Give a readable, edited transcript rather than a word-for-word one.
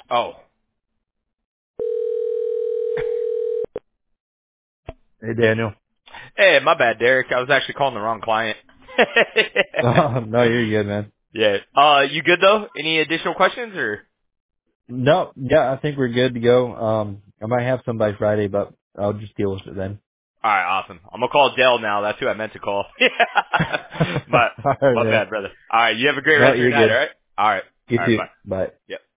Oh. Hey, Daniel. Hey, my bad, Derek. I was actually calling the wrong client. Oh, no, you're good, man. Yeah. You good though? Any additional questions or? No, yeah, I think we're good to go. I might have some by Friday, but I'll just deal with it then. All right, awesome. I'm gonna call Dell now. That's who I meant to call. my All right, my man. bad, brother. All right, you have a great No, rest of your you're night. All good. right. All right. You All right. too. Bye. Bye. Yep.